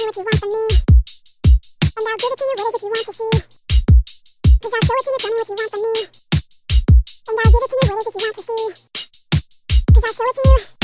me what you want from me, and I'll give it to you. What is it you want to see? 'Cause I'll show it to you. Tell me what you want from me, and I'll give it to you. What is it you want to see? 'Cause I'll show it to you.